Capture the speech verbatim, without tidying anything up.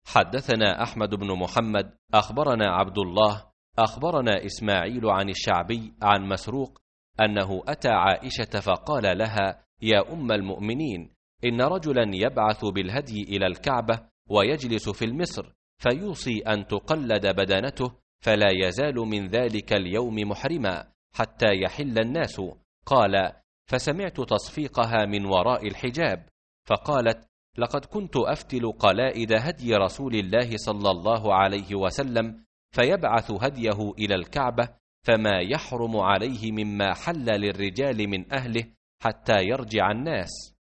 حدثنا أحمد بن محمد أخبرنا عبد الله أخبرنا إسماعيل عن الشعبي عن مسروق أنه أتى عائشة فقال لها: يا أم المؤمنين، إن رجلا يبعث بالهدي إلى الكعبة ويجلس في المصر فيوصي أن تقلد بدنته، فلا يزال من ذلك اليوم محرما حتى يحل الناس. قال: فسمعت تصفيقها من وراء الحجاب، فقالت: لقد كنت أفتل قلائد هدي رسول الله صلى الله عليه وسلم، فيبعث هديه إلى الكعبة فما يحرم عليه مما حل للرجال من أهله حتى يرجع الناس.